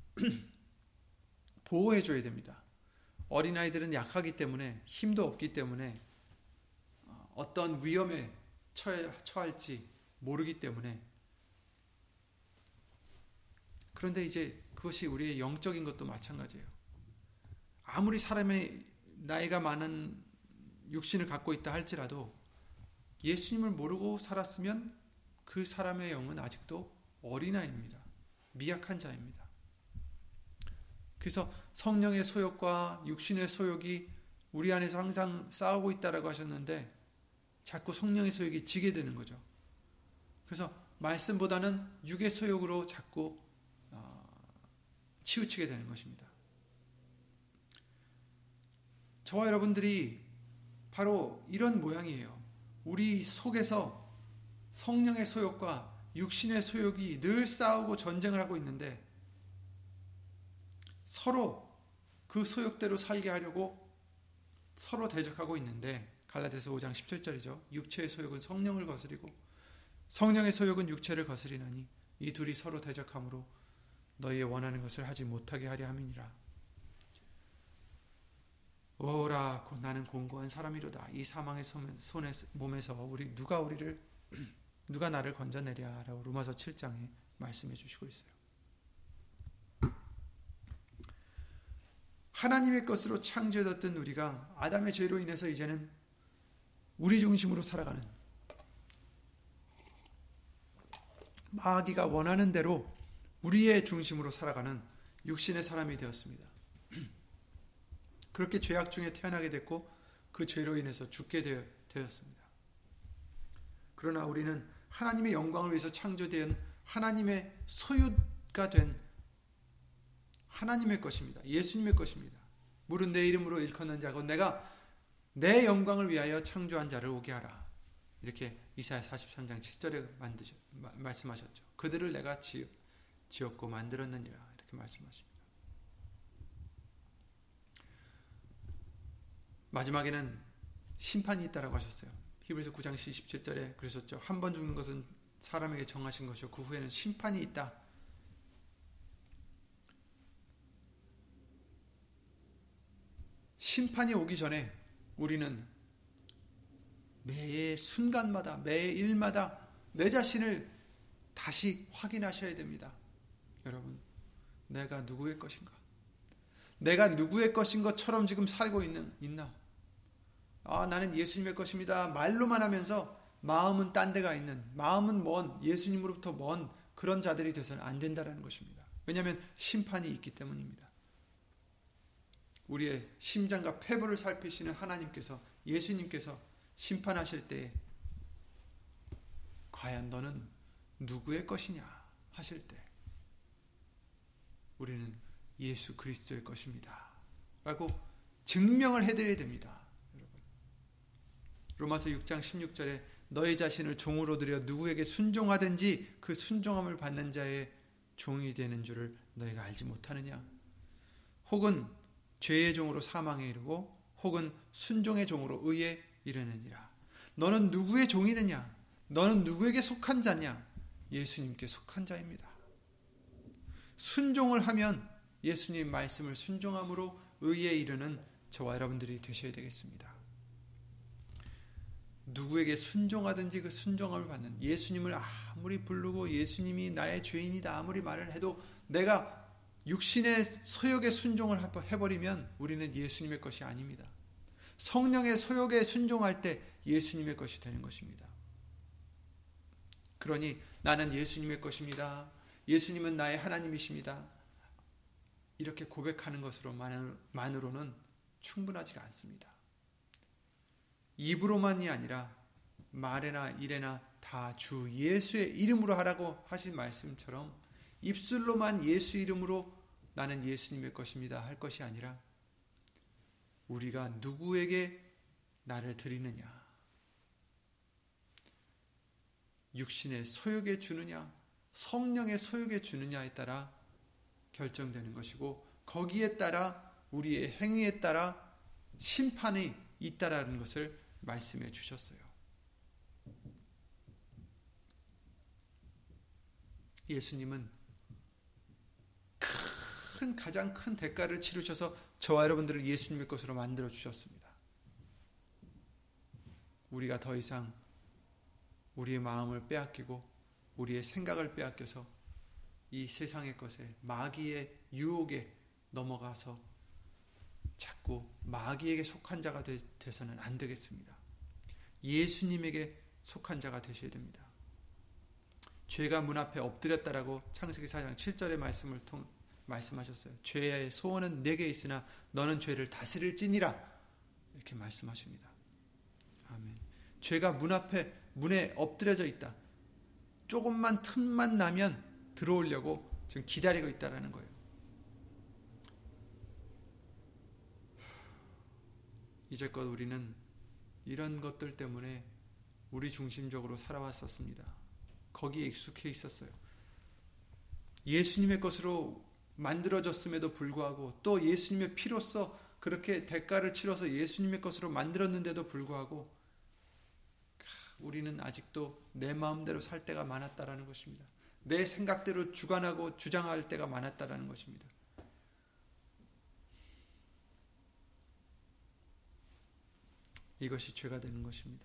Speaker 1: 보호해줘야 됩니다. 어린아이들은 약하기 때문에 힘도 없기 때문에 어떤 위험에 처할지 모르기 때문에 그런데 이제 그것이 우리의 영적인 것도 마찬가지예요. 아무리 사람의 나이가 많은 육신을 갖고 있다 할지라도 예수님을 모르고 살았으면 그 사람의 영은 아직도 어린아이입니다. 미약한 자입니다. 그래서 성령의 소욕과 육신의 소욕이 우리 안에서 항상 싸우고 있다라고 하셨는데 자꾸 성령의 소욕이 지게 되는 거죠. 그래서 말씀보다는 육의 소욕으로 자꾸 치우치게 되는 것입니다. 저와 여러분들이 바로 이런 모양이에요. 우리 속에서 성령의 소욕과 육신의 소욕이 늘 싸우고 전쟁을 하고 있는데 서로 그 소욕대로 살게 하려고 서로 대적하고 있는데 갈라디아서 오 장 십칠 절이죠. 육체의 소욕은 성령을 거스리고 성령의 소욕은 육체를 거스리나니 이 둘이 서로 대적함으로 너희의 원하는 것을 하지 못하게 하려 함이니라. 오라 곧 나는 공고한 사람이로다. 이 사망의 손에, 몸에서 우리 누가 우리를 누가 나를 건져내랴 라고 로마서 칠 장에 말씀해 주시고 있어요. 하나님의 것으로 창조되었던 우리가 아담의 죄로 인해서 이제는 우리 중심으로 살아가는, 마귀가 원하는 대로 우리의 중심으로 살아가는 육신의 사람이 되었습니다. 그렇게 죄악 중에 태어나게 됐고 그 죄로 인해서 죽게 되었습니다. 그러나 우리는 하나님의 영광을 위해서 창조된 하나님의 소유가 된 하나님의 것입니다. 예수님의 것입니다. 물은 내 이름으로 일컫는 자고 내가 내 영광을 위하여 창조한 자를 오게 하라. 이렇게 이사야 사십삼 장 칠 절에 만드셨, 말씀하셨죠. 그들을 내가 지었, 지었고 만들었느니라. 이렇게 말씀하십니다. 마지막에는 심판이 있다라고 하셨어요. 히브리서 구 장 이십칠 절에 그러셨죠. 한 번 죽는 것은 사람에게 정하신 것이요 그 후에는 심판이 있다. 심판이 오기 전에 우리는 매 순간마다 매 일마다 내 자신을 다시 확인하셔야 됩니다. 여러분, 내가 누구의 것인가? 내가 누구의 것인 것처럼 지금 살고 있는, 있나? 아, 나는 예수님의 것입니다. 말로만 하면서 마음은 딴 데가 있는, 마음은 먼, 예수님으로부터 먼 그런 자들이 돼서는 안 된다는 것입니다. 왜냐하면 심판이 있기 때문입니다. 우리의 심장과 폐부를 살피시는 하나님께서, 예수님께서 심판하실 때 과연 너는 누구의 것이냐 하실 때 우리는 예수 그리스도의 것입니다 라고 증명을 해드려야 됩니다. 여러분, 로마서 육 장 십육 절에 너희 자신을 종으로 들여 누구에게 순종하든지 그 순종함을 받는 자의 종이 되는 줄을 너희가 알지 못하느냐? 혹은 죄의 종으로 사망에 이르고 혹은 순종의 종으로 의에 이르느니라. 너는 누구의 종이느냐? 너는 누구에게 속한 자냐? 예수님께 속한 자입니다. 순종을 하면 예수님 말씀을 순종함으로 의에 이르는 저와 여러분들이 되셔야 되겠습니다. 누구에게 순종하든지 그 순종함을 받는, 예수님을 아무리 부르고 예수님이 나의 죄인이다 아무리 말을 해도 내가 육신의 소욕에 순종을 해버리면 우리는 예수님의 것이 아닙니다. 성령의 소욕에 순종할 때 예수님의 것이 되는 것입니다. 그러니 나는 예수님의 것입니다. 예수님은 나의 하나님이십니다. 이렇게 고백하는 것으로만으로는 충분하지가 않습니다. 입으로만이 아니라 말에나 일에나 다 주 예수의 이름으로 하라고 하신 말씀처럼 입술로만 예수 이름으로 나는 예수님의 것입니다 할 것이 아니라 우리가 누구에게 나를 드리느냐, 육신의 소욕에 주느냐 성령의 소욕에 주느냐에 따라 결정되는 것이고 거기에 따라 우리의 행위에 따라 심판이 있다라는 것을 말씀해 주셨어요. 예수님은 큰 가장 큰 대가를 치르셔서 저와 여러분들을 예수님의 것으로 만들어 주셨습니다. 우리가 더 이상 우리의 마음을 빼앗기고 우리의 생각을 빼앗겨서 이 세상의 것에 마귀의 유혹에 넘어가서 자꾸 마귀에게 속한 자가 되서는 안 되겠습니다. 예수님에게 속한 자가 되셔야 됩니다. 죄가 문 앞에 엎드렸다라고 창세기 사 장 칠 절의 말씀을 통 말씀하셨어요. 죄의 소원은 내게 있으나 너는 죄를 다스릴지니라 이렇게 말씀하십니다. 아멘. 죄가 문 앞에 문에 엎드려져 있다. 조금만 틈만 나면 들어오려고 지금 기다리고 있다라는 거예요. 이제껏 우리는 이런 것들 때문에 우리 중심적으로 살아왔었습니다. 거기에 익숙해 있었어요. 예수님의 것으로 만들어졌음에도 불구하고 또 예수님의 피로써 그렇게 대가를 치러서 예수님의 것으로 만들었는데도 불구하고 우리는 아직도 내 마음대로 살 때가 많았다라는 것입니다. 내 생각대로 주관하고 주장할 때가 많았다라는 것입니다. 이것이 죄가 되는 것입니다.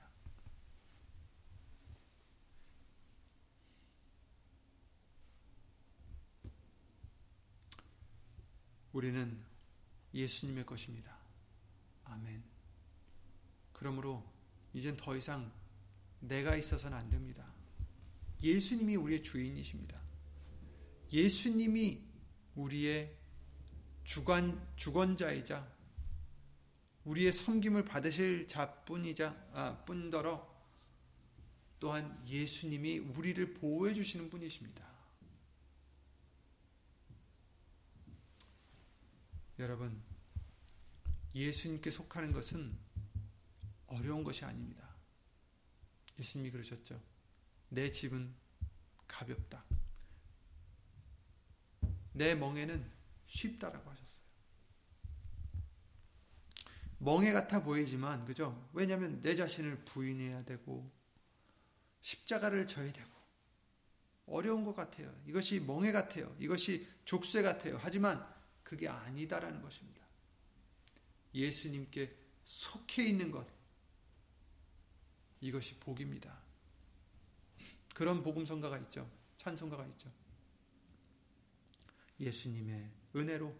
Speaker 1: 우리는 예수님의 것입니다. 아멘. 그러므로 이젠 더 이상 내가 있어서는 안 됩니다. 예수님이 우리의 주인이십니다. 예수님이 우리의 주관, 주권자이자 우리의 섬김을 받으실 자뿐이자 아, 뿐더러 또한 예수님이 우리를 보호해 주시는 분이십니다. 여러분, 예수님께 속하는 것은 어려운 것이 아닙니다. 예수님이 그러셨죠. 내 짐은 가볍다. 내 멍에는 쉽다라고 하셨어요. 멍에 같아 보이지만, 그죠? 왜냐하면 내 자신을 부인해야 되고 십자가를 져야 되고 어려운 것 같아요. 이것이 멍에 같아요. 이것이 족쇄 같아요. 하지만 그게 아니다라는 것입니다. 예수님께 속해 있는 것, 이것이 복입니다. 그런 복음성가가 있죠. 찬송가가 있죠. 예수님의 은혜로,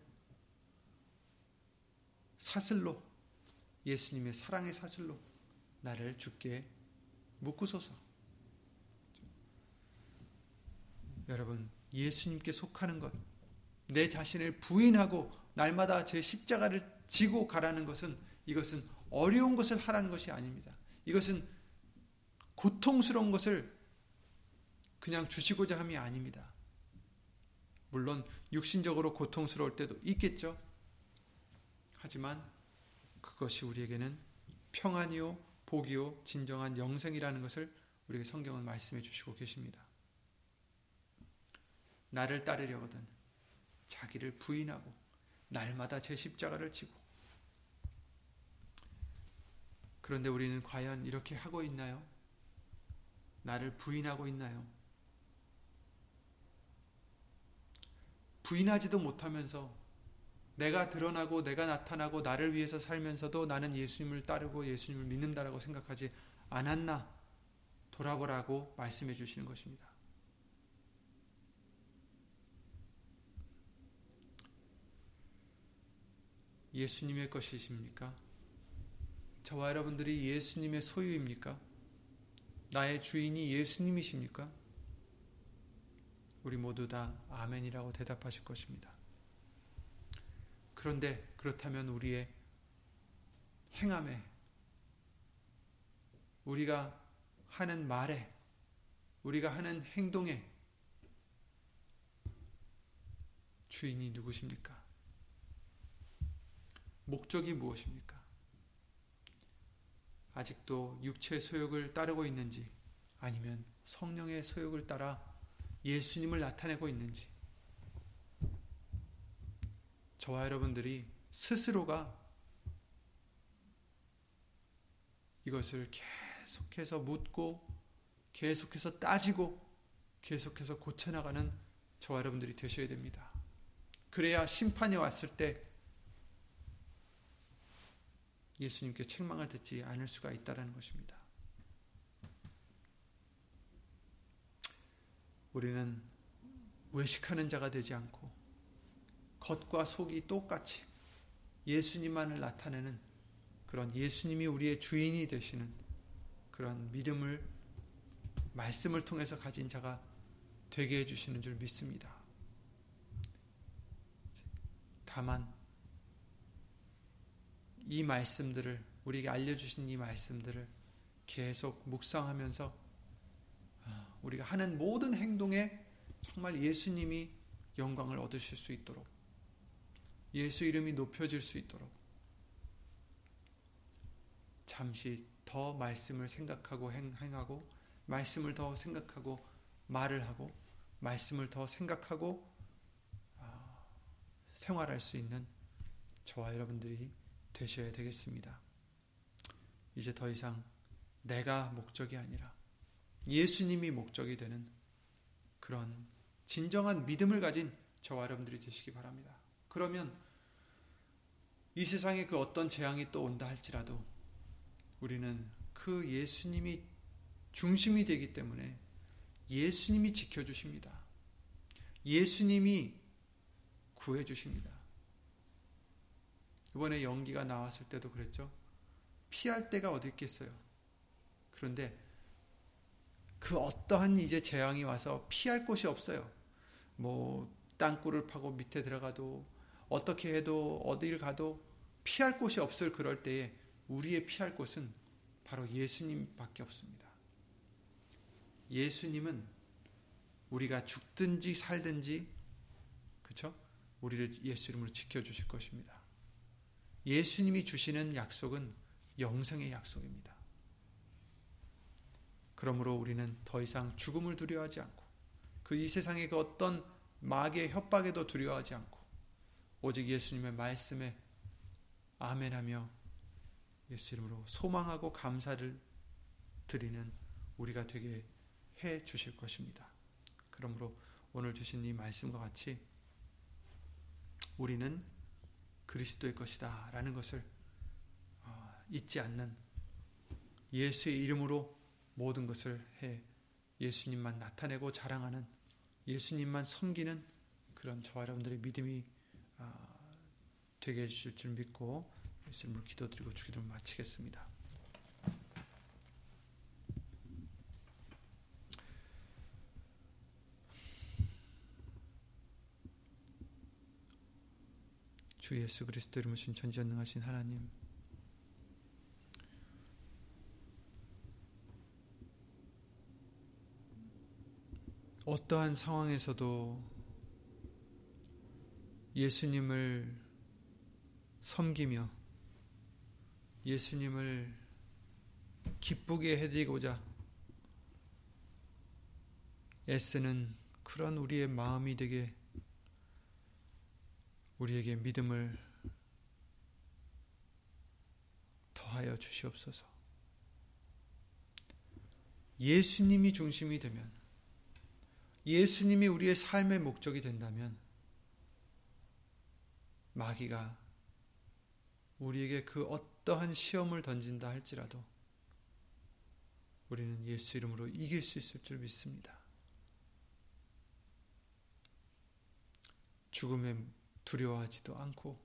Speaker 1: 사슬로, 예수님의 사랑의 사슬로 나를 주께 묶으소서. 여러분, 예수님께 속하는 것, 내 자신을 부인하고 날마다 제 십자가를 지고 가라는 것은, 이것은 어려운 것을 하라는 것이 아닙니다. 이것은 고통스러운 것을 그냥 주시고자 함이 아닙니다. 물론 육신적으로 고통스러울 때도 있겠죠. 하지만 그것이 우리에게는 평안이요 복이요 진정한 영생이라는 것을 우리에게 성경은 말씀해 주시고 계십니다. 나를 따르려거든 자기를 부인하고 날마다 제 십자가를 지고. 그런데 우리는 과연 이렇게 하고 있나요? 나를 부인하고 있나요? 부인하지도 못하면서 내가 드러나고 내가 나타나고 나를 위해서 살면서도 나는 예수님을 따르고 예수님을 믿는다라고 생각하지 않았나? 돌아보라고 말씀해 주시는 것입니다. 예수님의 것이십니까? 저와 여러분들이 예수님의 소유입니까? 나의 주인이 예수님이십니까? 우리 모두 다 아멘이라고 대답하실 것입니다. 그런데 그렇다면 우리의 행함에, 우리가 하는 말에, 우리가 하는 행동에 주인이 누구십니까? 목적이 무엇입니까? 아직도 육체의 소욕을 따르고 있는지, 아니면 성령의 소욕을 따라 예수님을 나타내고 있는지, 저와 여러분들이 스스로가 이것을 계속해서 묻고 계속해서 따지고 계속해서 고쳐나가는 저와 여러분들이 되셔야 됩니다. 그래야 심판이 왔을 때 예수님께 책망을 듣지 않을 수가 있다는 것입니다. 우리는 외식하는 자가 되지 않고 겉과 속이 똑같이 예수님만을 나타내는 그런, 예수님이 우리의 주인이 되시는 그런 믿음을, 말씀을 통해서 가진 자가 되게 해주시는 줄 믿습니다. 다만 이 말씀들을, 우리에게 알려주신 이 말씀들을 계속 묵상하면서 우리가 하는 모든 행동에 정말 예수님이 영광을 얻으실 수 있도록, 예수 이름이 높여질 수 있도록 잠시 더 말씀을 생각하고 행하고, 말씀을 더 생각하고 말을 하고, 말씀을 더 생각하고 생활할 수 있는 저와 여러분들이 되셔야 되겠습니다. 이제 더 이상 내가 목적이 아니라 예수님이 목적이 되는 그런 진정한 믿음을 가진 저와 여러분들이 되시기 바랍니다. 그러면 이 세상에 그 어떤 재앙이 또 온다 할지라도 우리는 그 예수님이 중심이 되기 때문에 예수님이 지켜주십니다. 예수님이 구해주십니다. 이번에 연기가 나왔을 때도 그랬죠. 피할 데가 어디 있겠어요. 그런데 그 어떠한 이제 재앙이 와서 피할 곳이 없어요. 뭐 땅굴을 파고 밑에 들어가도 어떻게 해도 어디를 가도 피할 곳이 없을 그럴 때에 우리의 피할 곳은 바로 예수님밖에 없습니다. 예수님은 우리가 죽든지 살든지, 그렇죠? 우리를 예수 이름으로 지켜주실 것입니다. 예수님이 주시는 약속은 영생의 약속입니다. 그러므로 우리는 더 이상 죽음을 두려워하지 않고 그 이 세상의 그 어떤 마귀의 협박에도 두려워하지 않고 오직 예수님의 말씀에 아멘하며 예수 이름으로 소망하고 감사를 드리는 우리가 되게 해 주실 것입니다. 그러므로 오늘 주신 이 말씀과 같이 우리는 그리스도의 것이다 라는 것을 잊지 않는, 예수의 이름으로 모든 것을 해 예수님만 나타내고 자랑하는, 예수님만 섬기는 그런 저와 여러분들의 믿음이 되게 해주실 줄 믿고 예수님을 기도드리고 주기도를 마치겠습니다. 주 예수 그리스도 이름으로 신 전지전능하신 하나님, 어떠한 상황에서도 예수님을 섬기며 예수님을 기쁘게 해드리고자 애쓰는 그런 우리의 마음이 되게 우리에게 믿음을 더하여 주시옵소서. 예수님이 중심이 되면, 예수님이 우리의 삶의 목적이 된다면 마귀가 우리에게 그 어떠한 시험을 던진다 할지라도 우리는 예수 이름으로 이길 수 있을 줄 믿습니다. 죽음에 두려워하지도 않고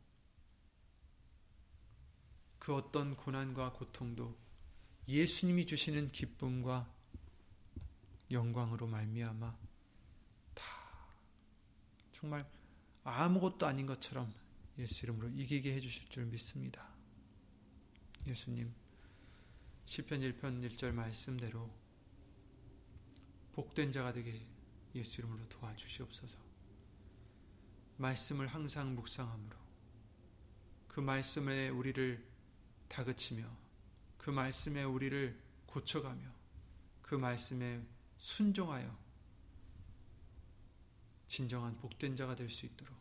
Speaker 1: 그 어떤 고난과 고통도 예수님이 주시는 기쁨과 영광으로 말미암아 다 정말 아무것도 아닌 것처럼 예수 이름으로 이기게 해주실 줄 믿습니다. 예수님, 시편 일 편 일 절 말씀대로 복된 자가 되게 예수 이름으로 도와주시옵소서. 말씀을 항상 묵상함으로 그 말씀에 우리를 다그치며 그 말씀에 우리를 고쳐가며 그 말씀에 순종하여 진정한 복된 자가 될 수 있도록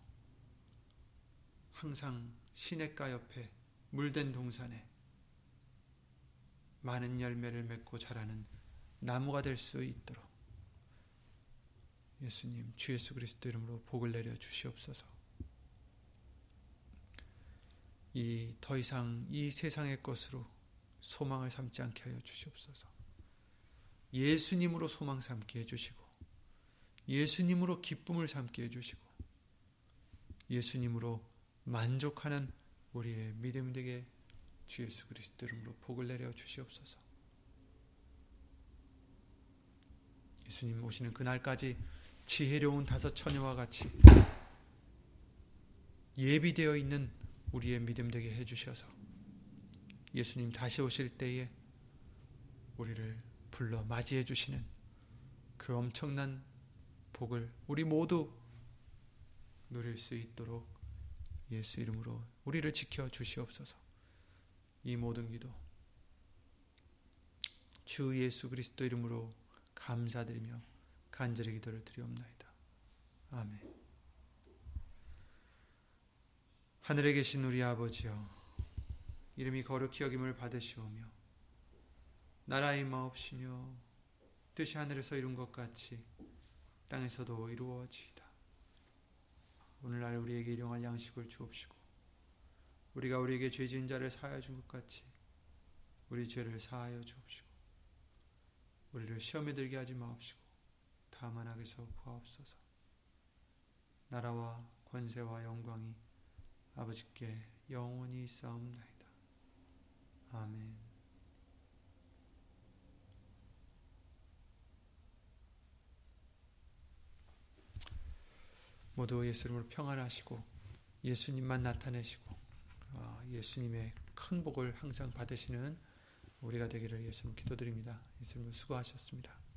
Speaker 1: 항상 시냇가 옆에 물된 동산에 많은 열매를 맺고 자라는 나무가 될 수 있도록 예수님, 주 예수 그리스도 이름으로 복을 내려 주시옵소서. 이 더 이상 이 세상의 것으로 소망을 삼지 않게 하여 주시옵소서. 예수님으로 소망 삼게 해주시고 예수님으로 기쁨을 삼게 해주시고 예수님으로 만족하는 우리의 믿음 되게 주 예수 그리스도 이름으로 복을 내려 주시옵소서. 예수님 오시는 그날까지 지혜로운 다섯 처녀와 같이 예비되어 있는 우리의 믿음 되게 해주셔서 예수님 다시 오실 때에 우리를 불러 맞이해 주시는 그 엄청난 복을 우리 모두 누릴 수 있도록 예수 이름으로 우리를 지켜 주시옵소서. 이 모든 기도 주 예수 그리스도 이름으로 감사드리며 간절히 기도를 드리옵나이다. 아멘. 하늘에 계신 우리 아버지여, 이름이 거룩히 여김을 받으시오며 나라의 마옵시며 뜻이 하늘에서 이룬 것 같이 땅에서도 이루어지이다. 오늘날 우리에게 일용할 양식을 주옵시고 우리가 우리에게 죄 지은 자를 사하여 준 것 같이 우리 죄를 사하여 주옵시고 우리를 시험에 들게 하지 마옵시고 다만 악에서 구하옵소서. 나라와 권세와 영광이 아버지께 영원히 있사옵나이다. 아멘. 모두 예수 이름으로 평안하시고 예수님만 나타내시고 예수님의 큰 복을 항상 받으시는 우리가 되기를 예수님 기도드립니다. 예수님 수고하셨습니다.